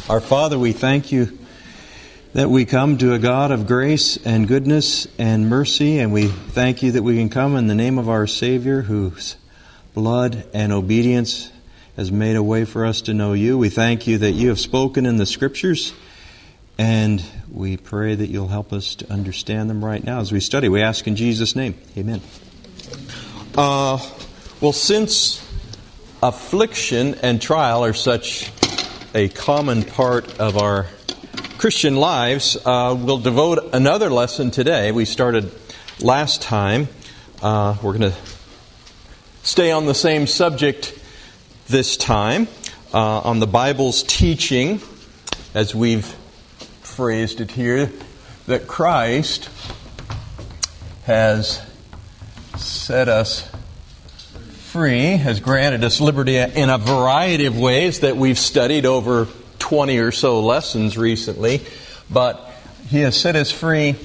Our Father, we thank you that we come to a God of grace and goodness and mercy, and we thank you that we can come in the name of our Savior, whose blood and obedience has made a way for us to know you. We thank you that you have spoken in the Scriptures, and we pray that you'll help us to understand them right now as we study. We ask in Jesus' name. Amen. Well, since affliction and trial are such a common part of our Christian lives, we'll devote another lesson today. We started last time. We're going to stay on the same subject this time, on the Bible's teaching, as we've phrased it here, that Christ has set us free, has granted us liberty in a variety of ways that we've studied over 20 or so lessons recently. But He has set us free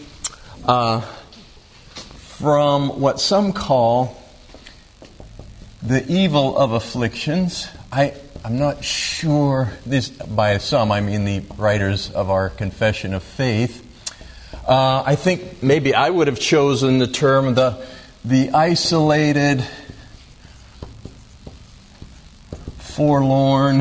from what some call the evil of afflictions. I'm not sure, this by some I mean the writers of our Confession of Faith. I think maybe I would have chosen the term the isolated, forlorn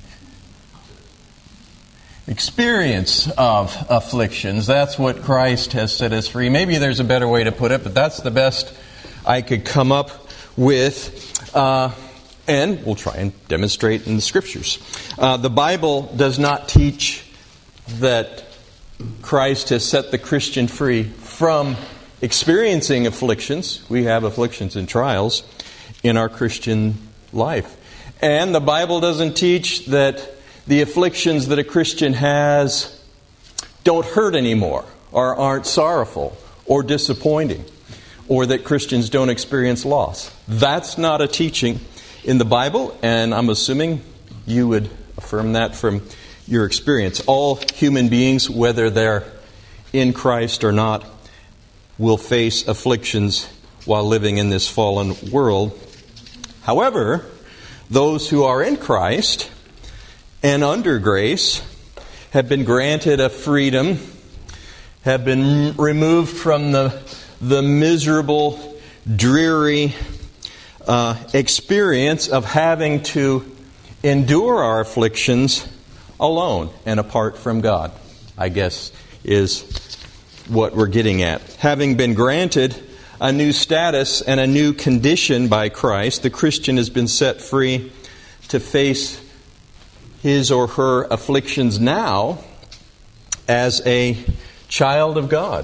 experience of afflictions. That's what Christ has set us free. Maybe there's a better way to put it, but that's the best I could come up with. And we'll try and demonstrate in the Scriptures. The Bible does not teach that Christ has set the Christian free from experiencing afflictions. We have afflictions and trials in our Christian life. And the Bible doesn't teach that the afflictions that a Christian has don't hurt anymore, or aren't sorrowful, or disappointing, or that Christians don't experience loss. That's not a teaching in the Bible, and I'm assuming you would affirm that from your experience. All human beings, whether they're in Christ or not, will face afflictions while living in this fallen world. However, those who are in Christ and under grace have been granted a freedom, have been removed from the miserable, dreary experience of having to endure our afflictions alone and apart from God, I guess is what we're getting at. Having been granted a new status and a new condition by Christ, the Christian has been set free to face his or her afflictions now as a child of God,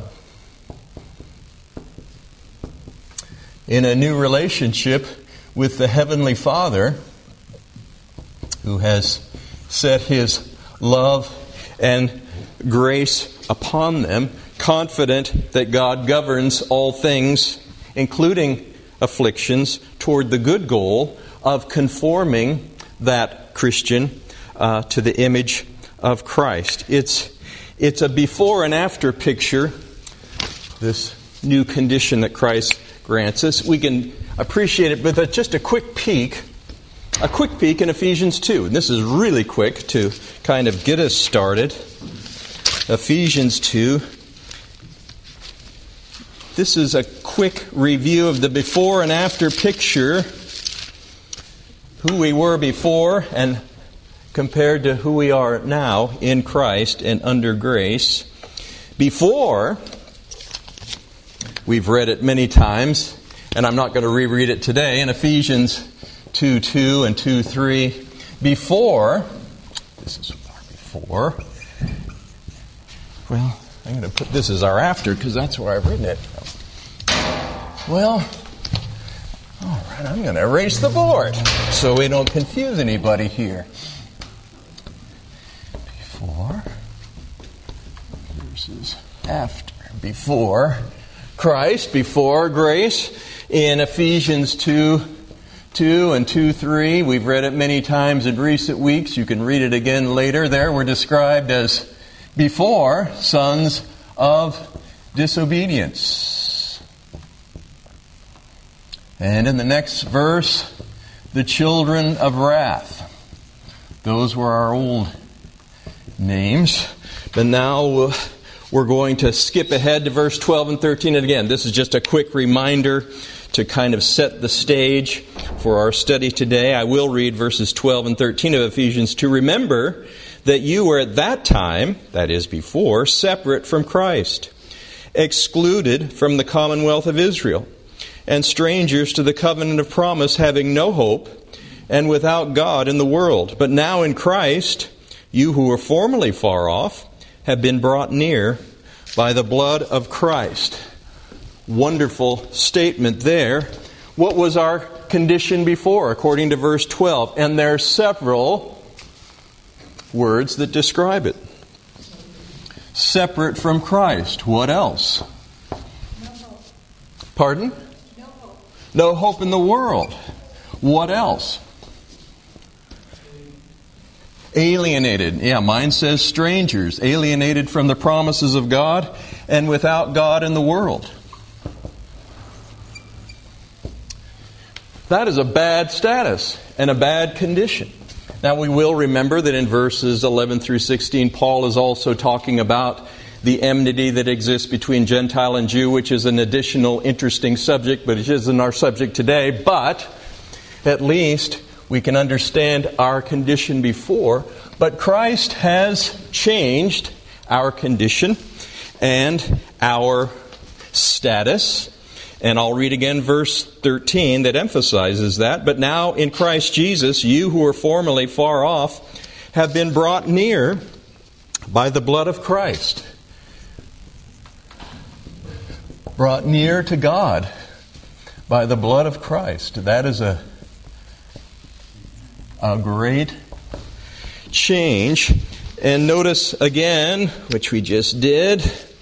in a new relationship with the Heavenly Father, who has set His love and grace upon them, confident that God governs all things, including afflictions, toward the good goal of conforming that Christian to the image of Christ. It's a before and after picture, this new condition that Christ grants us. We can appreciate it with just a quick peek in Ephesians 2. And this is really quick to kind of get us started. Ephesians 2. This is a quick review of the before and after picture, who we were before and compared to who we are now in Christ and under grace. Before, we've read it many times, and I'm not going to reread it today, in Ephesians 2:2 and 2:3. Before, this is our before. Well, I'm going to put this as our after because that's where I've written it. Well, all right, I'm going to erase the board so we don't confuse anybody here. Before versus after. Before Christ, before grace, in Ephesians 2:2 and 2:3. We've read it many times in recent weeks. You can read it again later. There we're described as before sons of disobedience. And in the next verse, the children of wrath. Those were our old names. But now we're going to skip ahead to verse 12 and 13. And again, this is just a quick reminder to kind of set the stage for our study today. I will read verses 12 and 13 of Ephesians 2. Remember that you were at that time, that is before, separate from Christ, excluded from the commonwealth of Israel, and strangers to the covenant of promise, having no hope, and without God in the world. But now in Christ, you who were formerly far off have been brought near by the blood of Christ. Wonderful statement there. What was our condition before, according to verse 12? And there are several words that describe it. Separate from Christ. What else? No hope. Pardon? No hope. No hope in the world. What else? Alienated. Yeah, mine says strangers. Alienated from the promises of God and without God in the world. That is a bad status and a bad condition. Now we will remember that in verses 11 through 16, Paul is also talking about the enmity that exists between Gentile and Jew, which is an additional interesting subject, but it isn't our subject today. But at least we can understand our condition before. But Christ has changed our condition and our status. And I'll read again verse 13 that emphasizes that. But now in Christ Jesus, you who were formerly far off have been brought near by the blood of Christ. Brought near to God by the blood of Christ. That is a great change. And notice again, which we just did,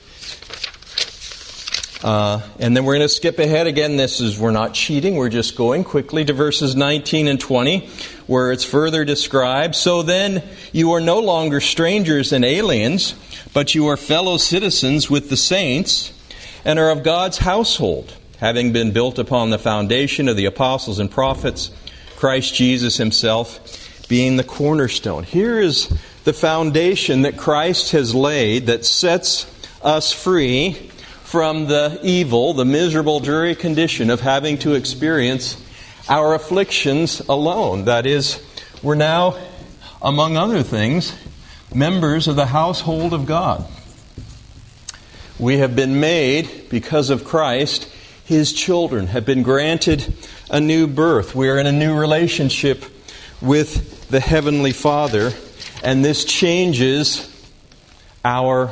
and then we're going to skip ahead again. We're not cheating, we're just going quickly to verses 19 and 20, where it's further described. So then you are no longer strangers and aliens, but you are fellow citizens with the saints and are of God's household, having been built upon the foundation of the apostles and prophets, Christ Jesus himself being the cornerstone. Here is the foundation that Christ has laid that sets us free from the evil, the miserable, dreary condition of having to experience our afflictions alone. That is, we're now, among other things, members of the household of God. We have been made, because of Christ, His children, have been granted a new birth. We are in a new relationship with the Heavenly Father, and this changes our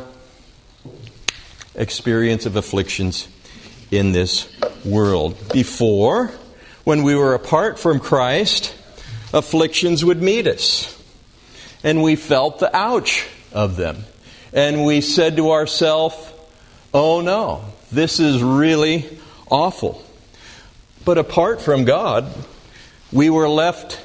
experience of afflictions in this world. Before, when we were apart from Christ, afflictions would meet us, and we felt the ouch of them. And we said to ourselves, oh no, this is really awful. But apart from God, we were left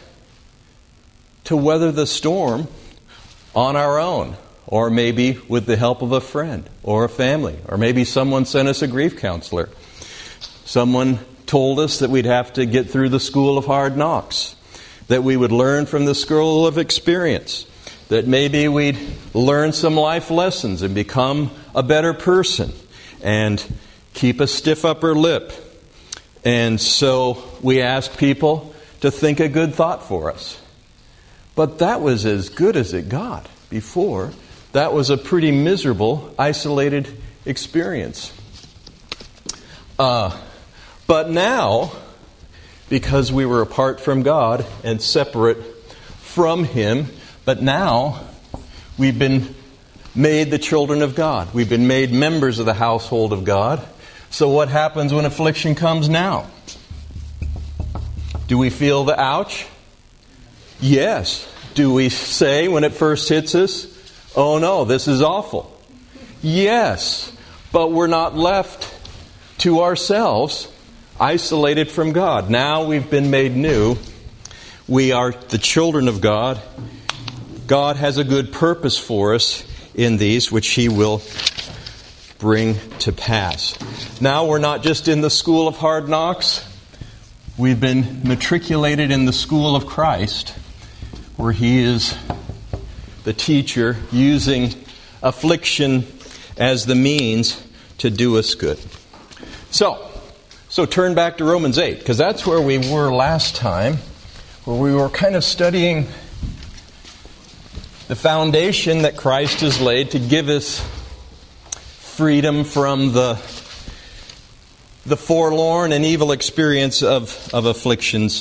to weather the storm on our own, or maybe with the help of a friend or a family, or maybe someone sent us a grief counselor. Someone told us that we'd have to get through the school of hard knocks, that we would learn from the school of experience, that maybe we'd learn some life lessons and become a better person and keep a stiff upper lip. And so we asked people to think a good thought for us. But that was as good as it got before. That was a pretty miserable, isolated experience. But now, because we were apart from God and separate from Him, but now we've been made the children of God. We've been made members of the household of God. So what happens when affliction comes now? Do we feel the ouch? Yes. Do we say when it first hits us, oh no, this is awful? Yes. But we're not left to ourselves, isolated from God. Now we've been made new. We are the children of God. God has a good purpose for us in these, which He will bring to pass. Now we're not just in the school of hard knocks. We've been matriculated in the school of Christ, where He is the teacher, using affliction as the means to do us good. So turn back to Romans 8, because that's where we were last time, where we were kind of studying the foundation that Christ has laid to give us freedom from the forlorn and evil experience of afflictions.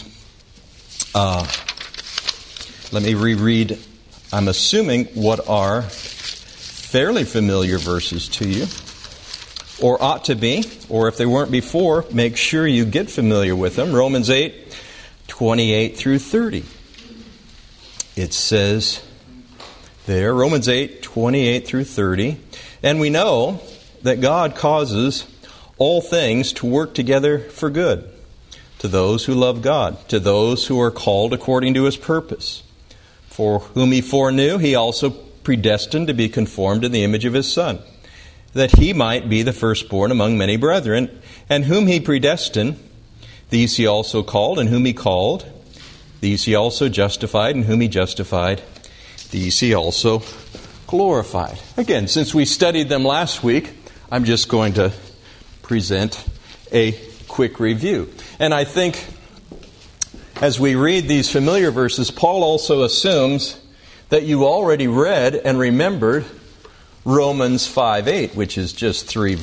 Let me reread, I'm assuming, what are fairly familiar verses to you, or ought to be, or if they weren't before, make sure you get familiar with them. Romans 8, 28 through 30. It says there, Romans 8, 28 through 30, and we know that God causes all things to work together for good, to those who love God, to those who are called according to His purpose. For whom He foreknew, He also predestined to be conformed in the image of His Son, that He might be the firstborn among many brethren. And whom He predestined, these He also called, and whom He called, these He also justified, and whom He justified, these He also glorified. Again, since we studied them last week, I'm just going to present a quick review. And I think as we read these familiar verses, Paul also assumes that you already read and remembered Romans 5:8, which is just 3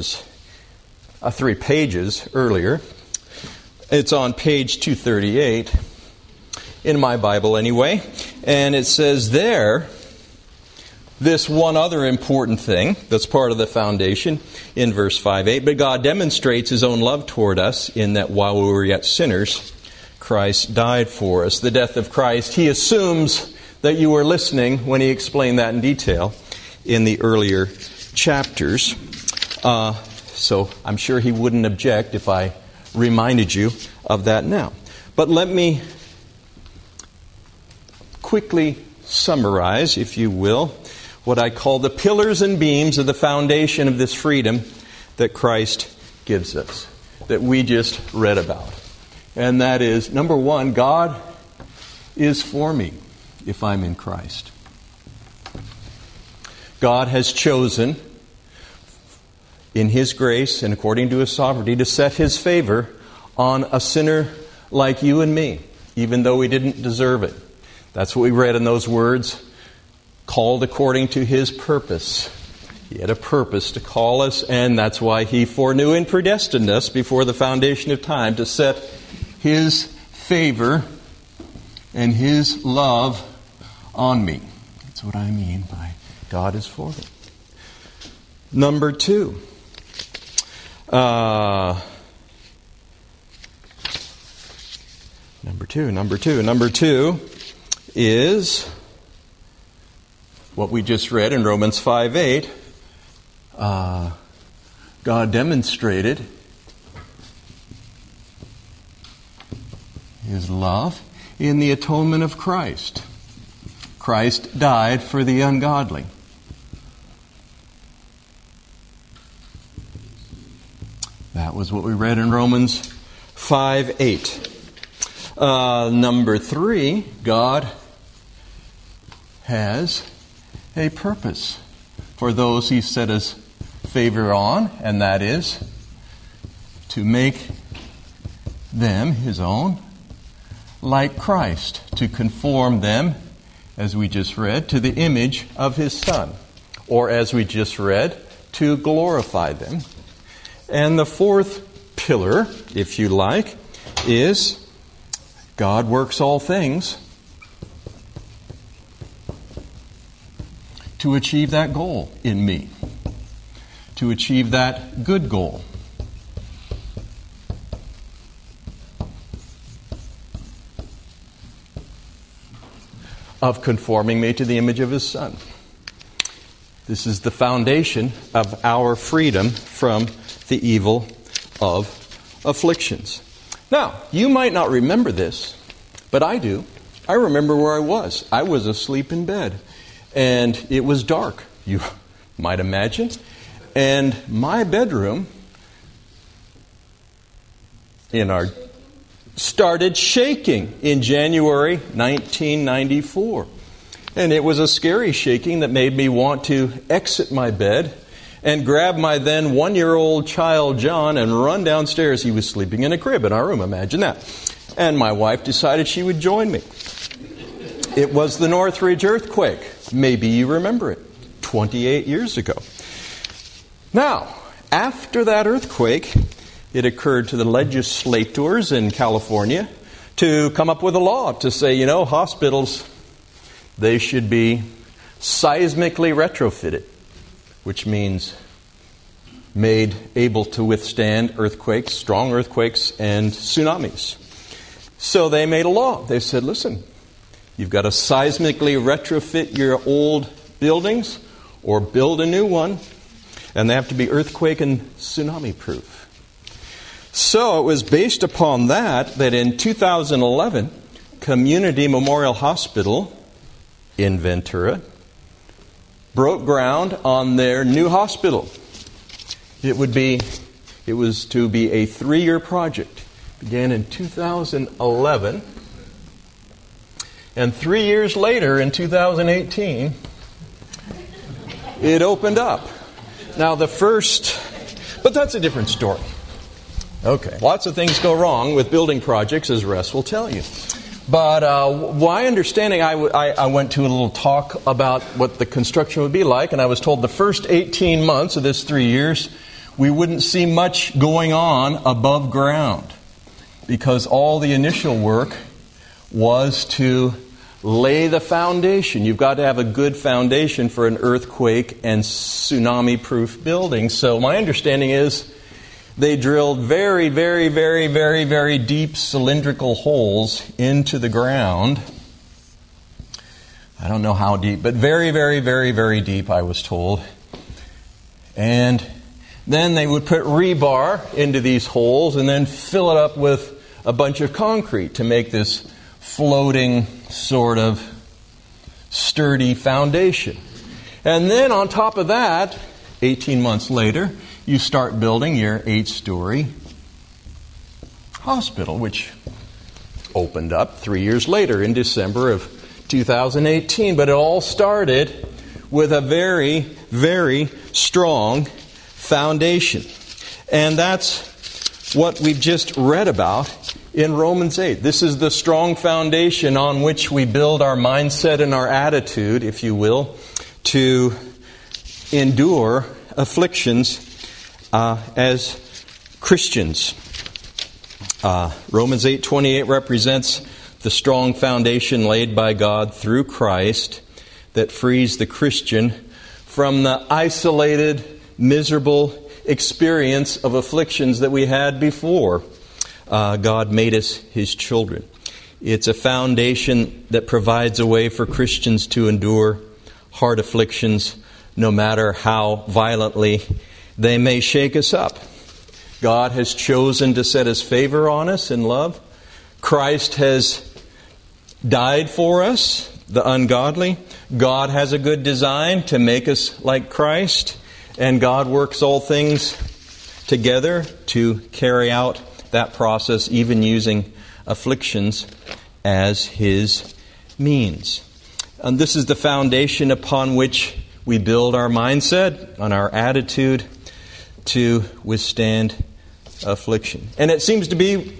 pages earlier. It's on page 238 in my Bible anyway. And it says there, this one other important thing that's part of the foundation in verse 5:8. But God demonstrates His own love toward us in that while we were yet sinners, Christ died for us. The death of Christ. He assumes that you were listening when he explained that in detail in the earlier chapters. So I'm sure he wouldn't object if I reminded you of that now. But let me quickly summarize, if you will, what I call the pillars and beams of the foundation of this freedom that Christ gives us, that we just read about. And that is, number one, God is for me if I'm in Christ. God has chosen, in His grace and according to His sovereignty, to set His favor on a sinner like you and me, even though we didn't deserve it. That's what we read in those words, called according to His purpose. He had a purpose to call us, and that's why He foreknew and predestined us before the foundation of time to set His favor and His love on me. That's what I mean by God is for me. Number two. Number two is what we just read in Romans 5:8. God demonstrated His love in the atonement of Christ. Christ died for the ungodly. That was what we read in Romans 5:8. Number three, God has a purpose for those He set His favor on, and that is to make them His own, like Christ, to conform them, as we just read, to the image of His Son, or as we just read, to glorify them. And the fourth pillar, if you like, is God works all things to achieve that goal in me, to achieve that good goal. Of conforming me to the image of His Son. This is the foundation of our freedom from the evil of afflictions. Now, you might not remember this, but I do. I remember where I was. I was asleep in bed, and it was dark, you might imagine. And my bedroom started shaking in January 1994. And it was a scary shaking that made me want to exit my bed and grab my then 1-year-old child, John, and run downstairs. He was sleeping in a crib in our room, imagine that. And my wife decided she would join me. It was the Northridge earthquake. Maybe you remember it. 28 years ago. Now, after that earthquake, it occurred to the legislators in California to come up with a law to say, hospitals, they should be seismically retrofitted, which means made able to withstand earthquakes, strong earthquakes, and tsunamis. So they made a law. They said, listen, you've got to seismically retrofit your old buildings or build a new one, and they have to be earthquake and tsunami proof. So it was based upon that in 2011, Community Memorial Hospital in Ventura broke ground on their new hospital. It was to be a 3-year project. It began in 2011. And 3 years later, in 2018, it opened up. Now but that's a different story. Okay, lots of things go wrong with building projects, as Russ will tell you. But my understanding, I went to a little talk about what the construction would be like, and I was told the first 18 months of this 3 years, we wouldn't see much going on above ground, because all the initial work was to lay the foundation. You've got to have a good foundation for an earthquake and tsunami-proof building. So my understanding is they drilled very, very, very, very, very deep cylindrical holes into the ground. I don't know how deep, but very, very, very, very deep, I was told. And then they would put rebar into these holes and then fill it up with a bunch of concrete to make this floating sort of sturdy foundation. And then on top of that, 18 months later, you start building your 8-story hospital, which opened up 3 years later in December of 2018. But it all started with a very, very strong foundation. And that's what we've just read about in Romans 8. This is the strong foundation on which we build our mindset and our attitude, if you will, to endure afflictions as Christians. Romans 8:28 represents the strong foundation laid by God through Christ that frees the Christian from the isolated, miserable experience of afflictions that we had before God made us His children. It's a foundation that provides a way for Christians to endure hard afflictions, no matter how violently they may shake us up. God has chosen to set His favor on us in love. Christ has died for us, the ungodly. God has a good design to make us like Christ. And God works all things together to carry out that process, even using afflictions as His means. And this is the foundation upon which we build our mindset, on our attitude to withstand affliction. And it seems to be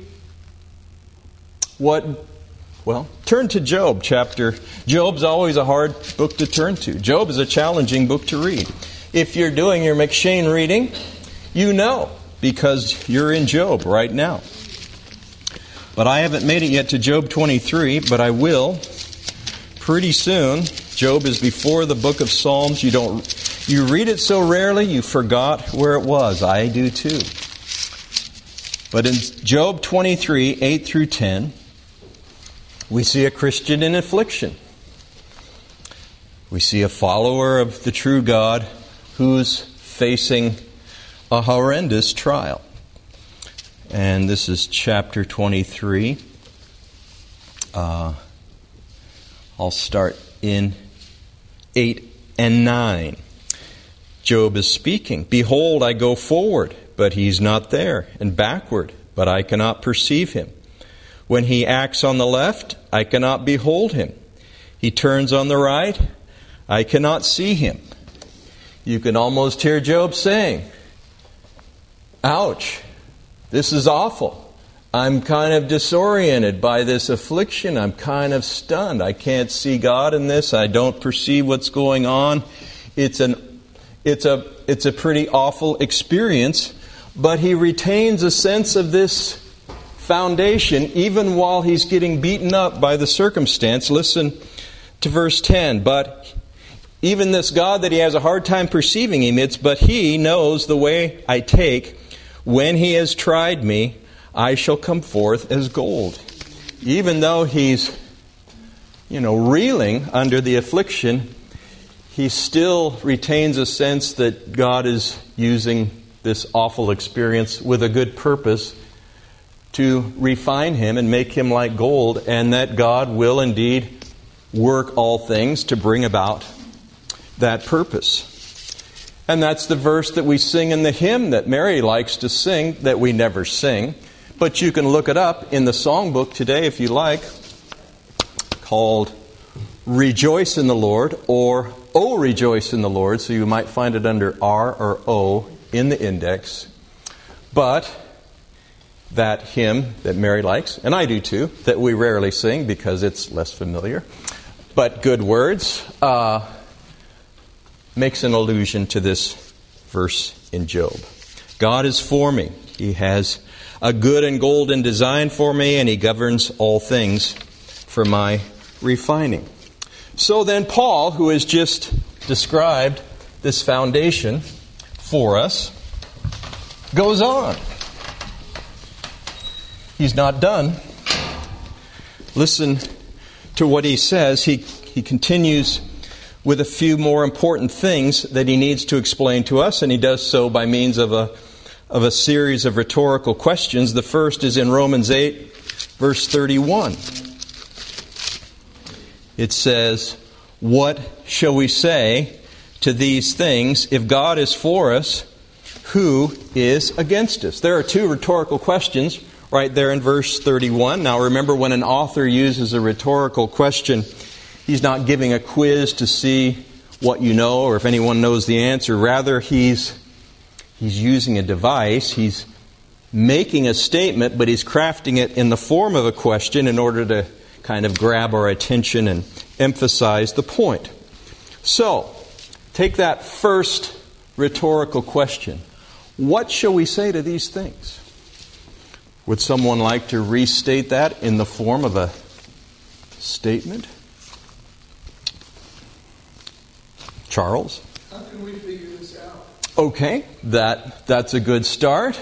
turn to Job chapter. Job's always a hard book to turn to. Job is a challenging book to read. If you're doing your McShane reading, you know, because you're in Job right now. But I haven't made it yet to Job 23, but I will pretty soon. Job is before the book of Psalms. You read it so rarely, you forgot where it was. I do too. But in Job 23, 8 through 10, we see a Christian in affliction. We see a follower of the true God who's facing a horrendous trial. And this is chapter 23. I'll start in 8 and 9. Job is speaking. Behold, I go forward, but he's not there, and backward, but I cannot perceive him. When he acts on the left, I cannot behold him. He turns on the right. I cannot see him. You can almost hear Job saying, ouch, this is awful. I'm kind of disoriented by this affliction. I'm kind of stunned. I can't see God in this. I don't perceive what's going on. It's a pretty awful experience, but he retains a sense of this foundation even while he's getting beaten up by the circumstance. Listen to verse 10. But even this God that he has a hard time perceiving emits, but he knows the way I take. When he has tried me, I shall come forth as gold. Even though he's, reeling under the affliction, he still retains a sense that God is using this awful experience with a good purpose to refine him and make him like gold, and that God will indeed work all things to bring about that purpose. And that's the verse that we sing in the hymn that Mary likes to sing, that we never sing. But you can look it up in the songbook today if you like, called Rejoice in the Lord, or Oh Rejoice in the Lord. So you might find it under R or O in the index. But that hymn that Mary likes, and I do too, that we rarely sing because it's less familiar, but good words, makes an allusion to this verse in Job. God is for me. He has a good and golden design for me, and he governs all things for my refining. So then Paul, who has just described this foundation for us, goes on. He's not done. Listen to what he says. He continues with a few more important things that he needs to explain to us, and he does so by means of a series of rhetorical questions. The first is in Romans 8, verse 31. It says, "What shall we say to these things? If God is for us, who is against us?" There are two rhetorical questions right there in verse 31. Now remember, when an author uses a rhetorical question, he's not giving a quiz to see what you know or if anyone knows the answer. Rather, he's using a device. He's making a statement, but he's crafting it in the form of a question in order to kind of grab our attention and emphasize the point. So, take that first rhetorical question. What shall we say to these things? Would someone like to restate that in the form of a statement? Charles? How can we figure this out? Okay, that's a good start.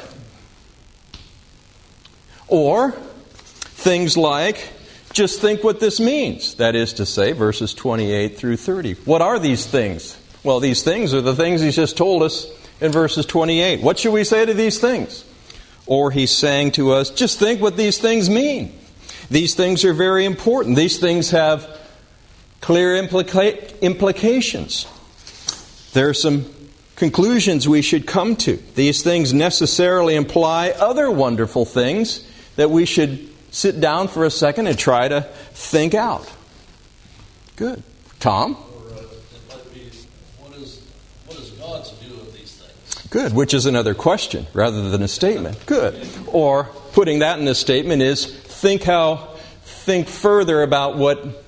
Or things like, just think what this means. That is to say, verses 28 through 30. What are these things? Well, these things are the things he's just told us in verses 28. What should we say to these things? Or he's saying to us, just think what these things mean. These things are very important. These things have clear implications. There are some conclusions we should come to. These things necessarily imply other wonderful things that we should sit down for a second and try to think out. Good. Tom? It might be, what is God to do with these things? Good, which is another question rather than a statement. Good. Or putting that in a statement is think further about what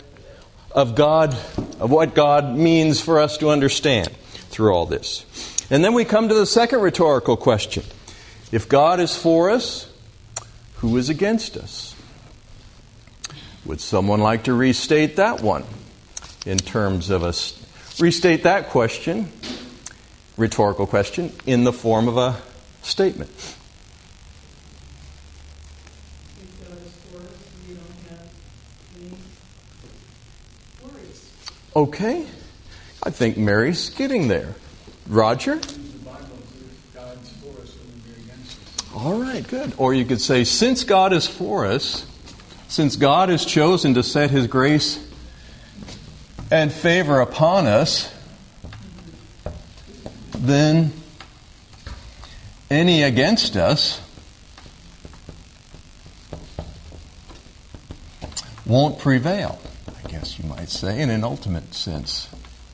God means for us to understand through all this. And then we come to the second rhetorical question. If God is for us, who is against us? Would someone like to restate that one in terms of restate that question, rhetorical question, in the form of a statement? If God is for us, we don't have any worries. Okay. I think Mary's getting there. Roger? The Bible says God's for us and we're against us. All right, good. Or you could say, since God is for us, since God has chosen to set His grace and favor upon us, then any against us won't prevail, I guess. guess you might say, in an ultimate sense.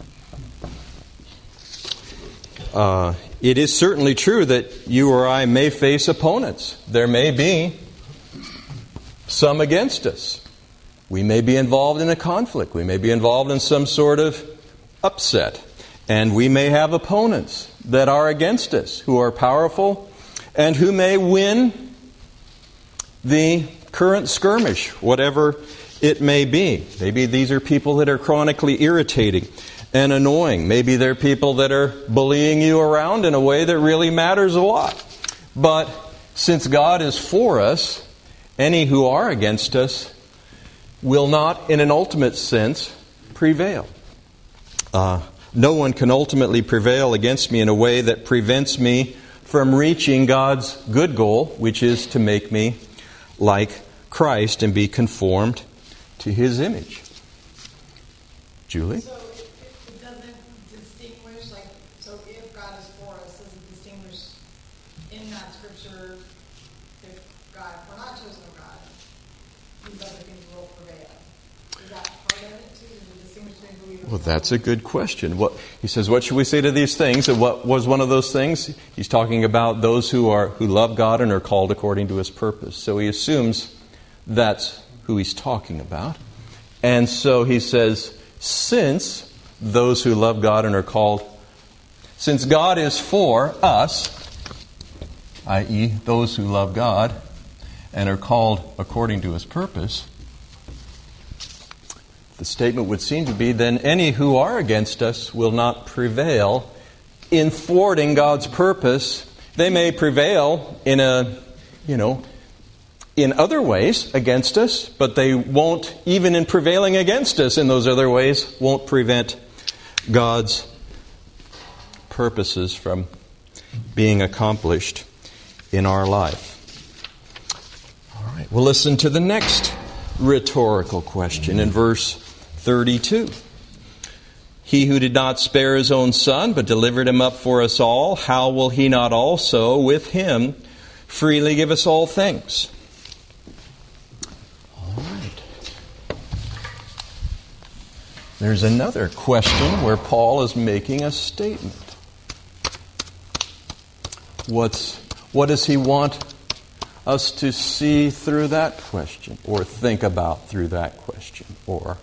It is certainly true that you or I may face opponents. There may be some against us. We may be involved in a conflict. We may be involved in some sort of upset. And we may have opponents that are against us, who are powerful, and who may win the current skirmish, whatever it may be. Maybe these are people that are chronically irritating and annoying. Maybe they're people that are bullying you around in a way that really matters a lot. But since God is for us, any who are against us will not, in an ultimate sense, prevail. No one can ultimately prevail against me in a way that prevents me from reaching God's good goal, which is to make me like Christ and be conformed to His image. Julie? So it doesn't distinguish, like, so if God is for us, does it distinguish in that scripture if we're not chosen of God, these other things will prevail? Is that part of it too? Does it distinguish between believers? Well, that's a good question. He says, what should we say to these things? And what was one of those things? He's talking about those who love God and are called according to His purpose. So he assumes that's who he's talking about. And so he says, since those who love God and are called, since God is for us, i.e., those who love God and are called according to His purpose, the statement would seem to be, then any who are against us will not prevail in thwarting God's purpose. They may prevail in other ways against us, but they won't, even in prevailing against us in those other ways, won't prevent God's purposes from being accomplished in our life. All right, we'll listen to the next rhetorical question in verse 32. He who did not spare His own Son, but delivered Him up for us all, how will He not also with Him freely give us all things? All right. There's another question where Paul is making a statement. What does he want us to see through that question, or think about through that question? Or,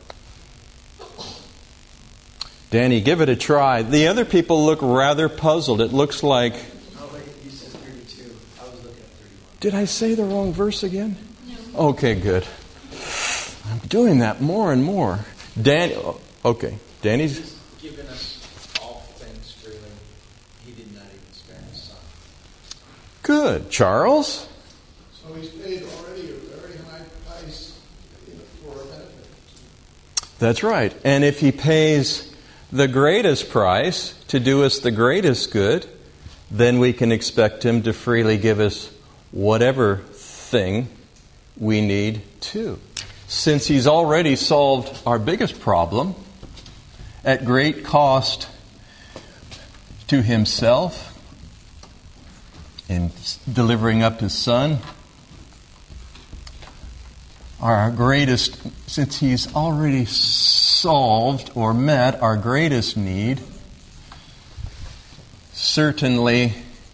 Danny, give it a try. The other people look rather puzzled. It looks like... Oh, wait, you said 32. I was looking at 31. Did I say the wrong verse again? No. Okay, good. I'm doing that more and more. Okay, Danny's... He's given us all things freely. He did not even spare His Son. Good. Charles? So He's paid already a very high price for our benefit. That's right. And if He pays the greatest price to do us the greatest good, then we can expect Him to freely give us whatever thing we need too. Since He's already solved our biggest problem at great cost to Himself in delivering up His Son, since He's already solved or met our greatest need, certainly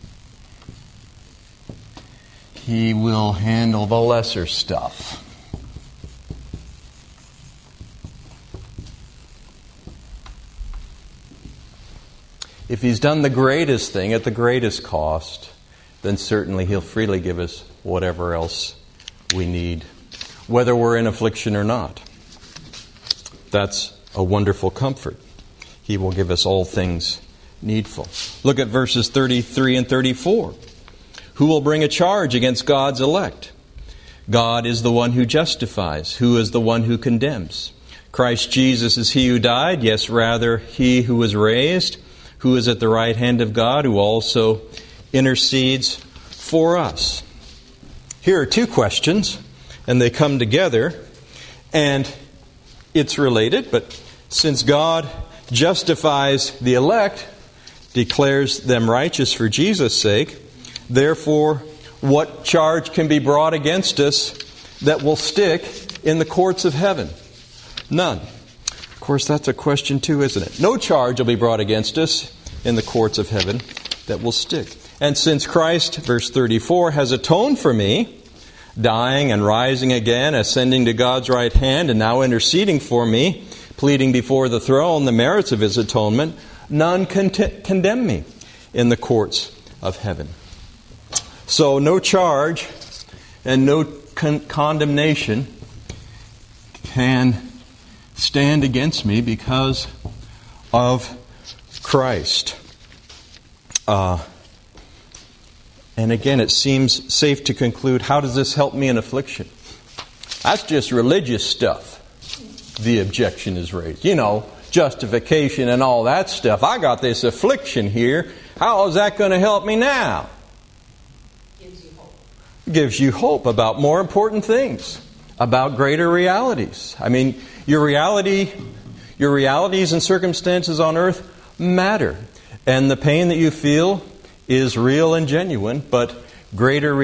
He will handle the lesser stuff. If He's done the greatest thing at the greatest cost, then certainly He'll freely give us whatever else we need, whether we're in affliction or not. That's a wonderful comfort. He will give us all things needful. Look at verses 33 and 34. Who will bring a charge against God's elect? God is the one who justifies. Who is the one who condemns? Christ Jesus is He who died, yes, rather He who was raised, who is at the right hand of God, who also intercedes for us. Here are two questions, and they come together, and it's related, but since God justifies the elect, declares them righteous for Jesus' sake, therefore, what charge can be brought against us that will stick in the courts of heaven? None. course, that's a question too, isn't it? No charge will be brought against us in the courts of heaven that will stick. And since Christ, verse 34, has atoned for me, dying and rising again, ascending to God's right hand, and now interceding for me, pleading before the throne the merits of His atonement, none can condemn me in the courts of heaven. So no charge and no condemnation can stand against me because of Christ. And again, it seems safe to conclude, how does this help me in affliction? That's just religious stuff. The objection is raised. You know, justification and all that stuff. I got this affliction here. How is that going to help me now? Gives you hope. Gives you hope about more important things, about greater realities. I mean, your realities and circumstances on earth matter. And the pain that you feel is real and genuine, but your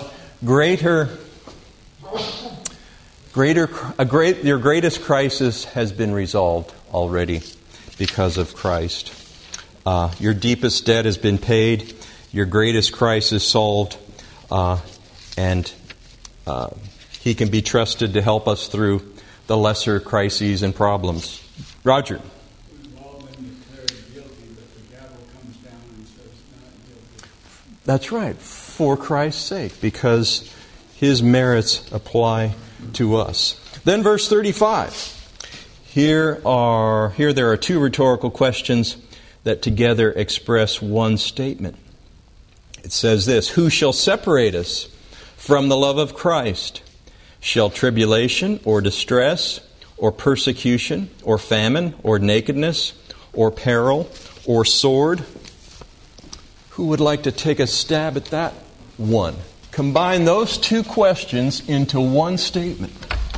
greatest crisis has been resolved already because of Christ. Your deepest debt has been paid, your greatest crisis solved, and He can be trusted to help us through the lesser crises and problems. Roger. We've all been declared guilty, but the gavel comes down and says not guilty. That's right, for Christ's sake, because His merits apply to us. Then verse 35. Here there are two rhetorical questions that together express one statement. It says this: who shall separate us from the love of Christ? Shall tribulation or distress or persecution or famine or nakedness or peril or sword? Who would like to take a stab at that one? Combine those two questions into one statement.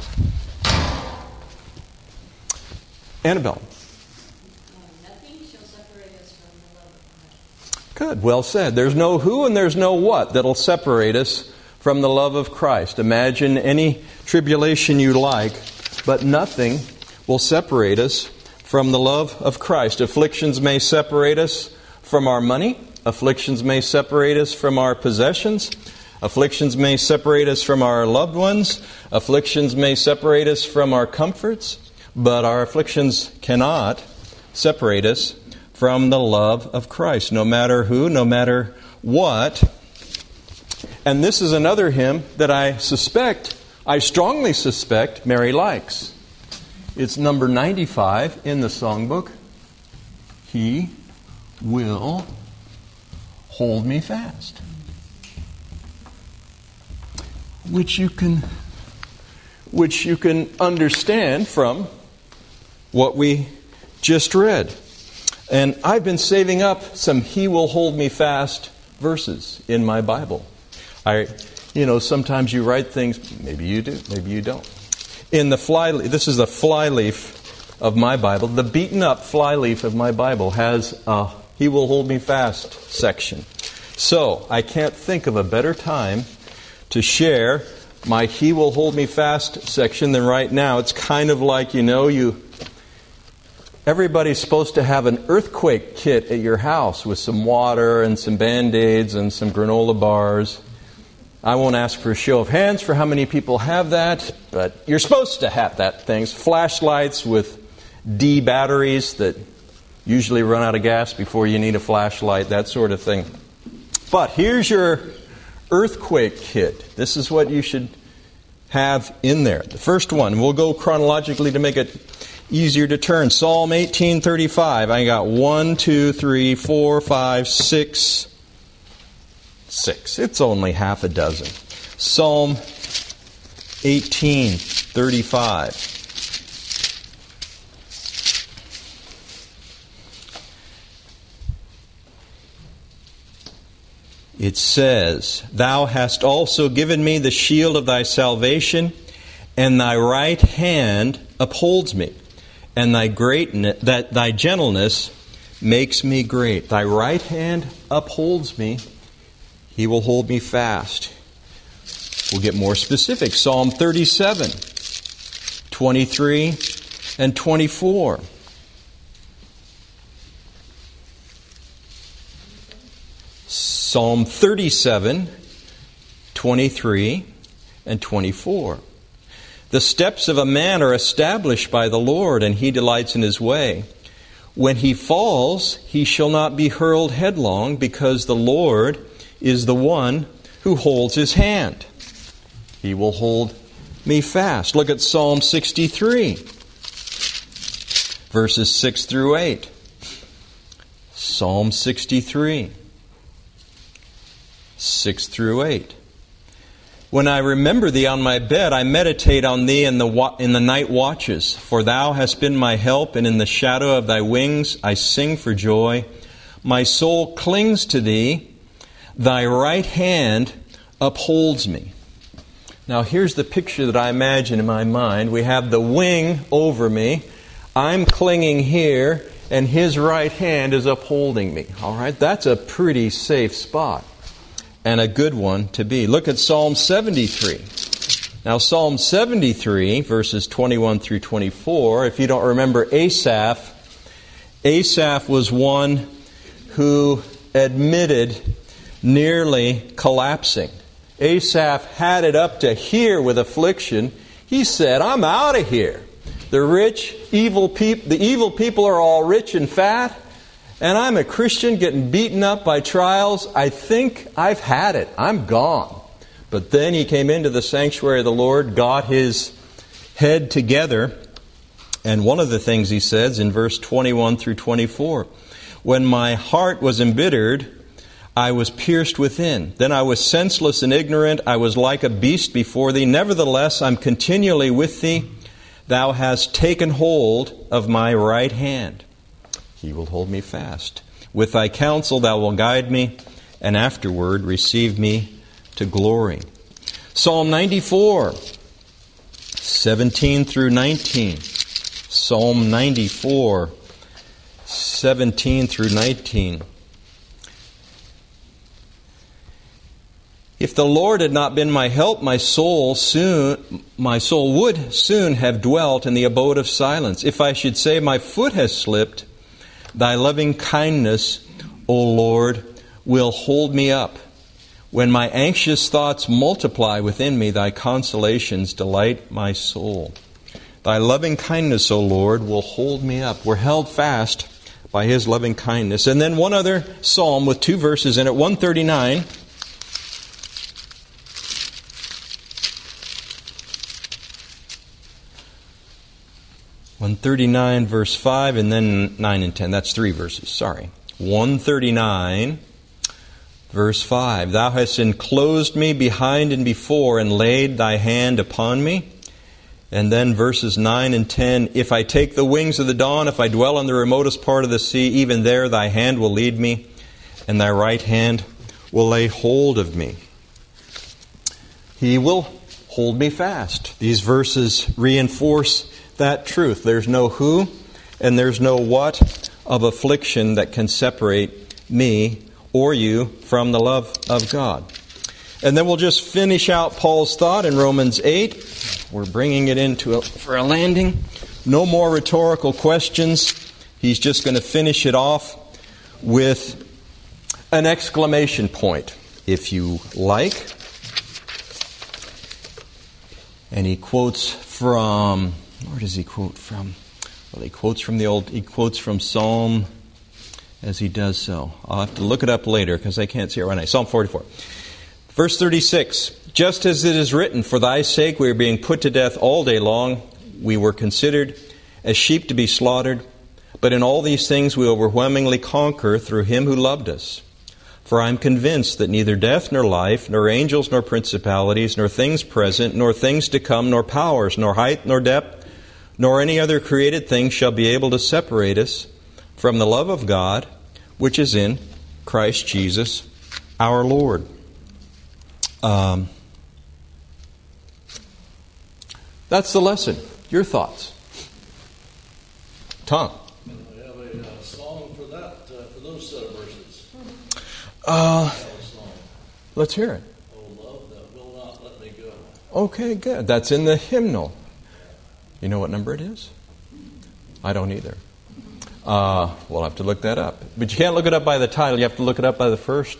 Annabelle. Nothing shall separate us from the love of Christ. Good, well said. There's no who and there's no what that'll separate us from the love of Christ. Imagine any tribulation you like, but nothing will separate us from the love of Christ. Afflictions may separate us from our money. Afflictions may separate us from our possessions. Afflictions may separate us from our loved ones. Afflictions may separate us from our comforts. But our afflictions cannot separate us from the love of Christ, no matter who, no matter what. And this is another hymn that I strongly suspect Mary likes. It's number 95 in the songbook. He will hold me fast. Which you can understand from what we just read. And I've been saving up some He will hold me fast verses in my Bible. Sometimes you write things, maybe you do, maybe you don't. In the flyleaf, this is the flyleaf of my Bible. The beaten up flyleaf of my Bible has a He will hold me fast section. So I can't think of a better time to share my He will hold me fast section than right now. It's kind of like, everybody's supposed to have an earthquake kit at your house with some water and some Band-Aids and some granola bars. I won't ask for a show of hands for how many people have that, but you're supposed to have that things. Flashlights with D batteries that usually run out of gas before you need a flashlight, that sort of thing. But here's your earthquake kit. This is what you should have in there. The first one, we'll go chronologically to make it easier to turn. Psalm 18:35. I got 1, 2, 3, 4, 5, 6. It's only half a dozen. Psalm 18:35. It says, Thou hast also given me the shield of thy salvation, and thy right hand upholds me, and thy gentleness makes me great. Thy right hand upholds me. He will hold me fast. We'll get more specific. Psalm 37, 23 and 24. Psalm 37, 23, and 24. The steps of a man are established by the Lord, and he delights in his way. When he falls, he shall not be hurled headlong, because the Lord is the one who holds his hand. He will hold me fast. Look at Psalm 63, verses 6 through 8. Psalm 63, 6 through 8. When I remember thee on my bed, I meditate on thee in the night watches. For thou hast been my help, and in the shadow of thy wings I sing for joy. My soul clings to thee. Thy right hand upholds me. Now here's the picture that I imagine in my mind. We have the wing over me. I'm clinging here, and his right hand is upholding me. All right, that's a pretty safe spot. And a good one to be. Look at Psalm 73. Now, Psalm 73, verses 21 through 24, if you don't remember Asaph was one who admitted nearly collapsing. Asaph had it up to here with affliction. He said, I'm out of here. The evil people are all rich and fat. And I'm a Christian getting beaten up by trials. I think I've had it. I'm gone. But then he came into the sanctuary of the Lord, got his head together. And one of the things he says in verse 21 through 24, when my heart was embittered, I was pierced within. Then I was senseless and ignorant. I was like a beast before thee. Nevertheless, I'm continually with thee. Thou hast taken hold of my right hand. He will hold me fast. With thy counsel thou wilt guide me, and afterward receive me to glory. Psalm 94, 17 through 19. Psalm 94, 17 through 19. If the Lord had not been my help, my soul would soon have dwelt in the abode of silence. If I should say, my foot has slipped, thy loving kindness, O Lord, will hold me up. When my anxious thoughts multiply within me, thy consolations delight my soul. Thy loving kindness, O Lord, will hold me up. We're held fast by his loving kindness. And then one other psalm with two verses in it, 139. Verse 5, and then 9 and 10. That's 3 verses, sorry. 139, verse 5. Thou hast enclosed me behind and before, and laid thy hand upon me. And then verses 9 and 10. If I take the wings of the dawn, if I dwell in the remotest part of the sea, even there thy hand will lead me, and thy right hand will lay hold of me. He will hold me fast. These verses reinforce that truth. There's no who and there's no what of affliction that can separate me or you from the love of God. And then we'll just finish out Paul's thought in Romans 8. We're bringing it for a landing. No more rhetorical questions. He's just going to finish it off with an exclamation point, if you like. And he quotes from... Where does he quote from? Well, he quotes from Psalm as he does so. I'll have to look it up later because I can't see it right now. Psalm 44. Verse 36. Just as it is written, for thy sake we are being put to death all day long. We were considered as sheep to be slaughtered. But in all these things we overwhelmingly conquer through him who loved us. For I am convinced that neither death nor life, nor angels nor principalities, nor things present, nor things to come, nor powers, nor height, nor depth, nor any other created thing shall be able to separate us from the love of God, which is in Christ Jesus our Lord. That's the lesson. Your thoughts? Tom? I have a song for that, for those set of verses. Let's hear it. Oh, love that will not let me go. Okay, good. That's in the hymnal. You know what number it is? I don't either. We'll have to look that up. But you can't look it up by the title. You have to look it up by the first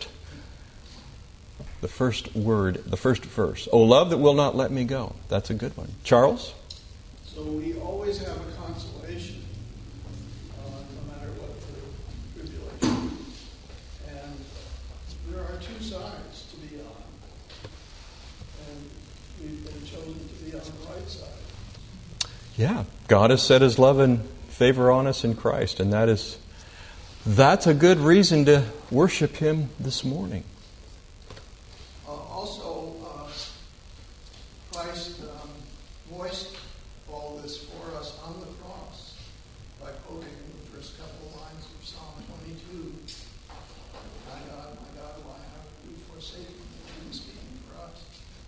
word, the first verse. Oh, love that will not let me go. That's a good one. Charles? So we always have a consolation, no matter what the tribulation. And there are two sides to be on. And we've been chosen to be on the right side. Yeah. God has set His love and favor on us in Christ, and that's a good reason to worship Him this morning. Also, Christ voiced all this for us on the cross by quoting the first couple of lines of Psalm 22. My God, why have you forsaken me? He was speaking for us.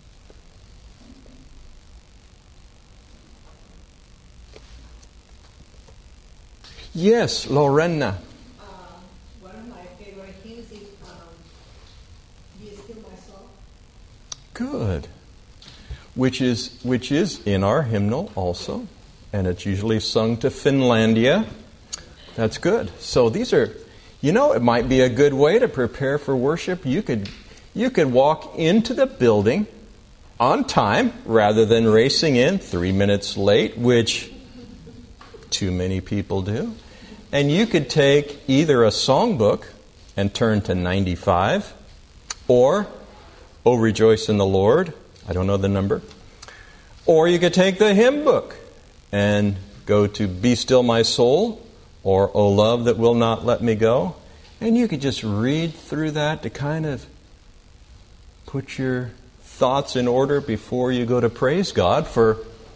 Yes, Lorena. One of my favorite hymns is Be Still My Soul. Good. Which is in our hymnal also, and it's usually sung to Finlandia. That's good. So these are, it might be a good way to prepare for worship. You could walk into the building on time rather than racing in 3 minutes late, which too many people do. And you could take either a songbook and turn to 95, or Oh, Rejoice in the Lord. I don't know the number. Or you could take the hymn book and go to Be Still My Soul, or Oh, Love That Will Not Let Me Go. And you could just read through that to kind of put your thoughts in order before you go to praise God for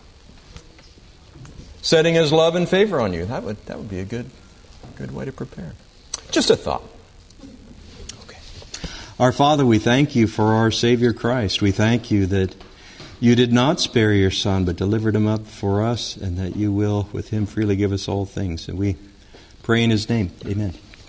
setting His love and favor on you. That would be a good way to prepare. Just a thought. Okay. Our Father, we thank You for our Savior Christ. We thank You that You did not spare Your Son, but delivered Him up for us, and that You will, with Him, freely give us all things. And we pray in His name. Amen.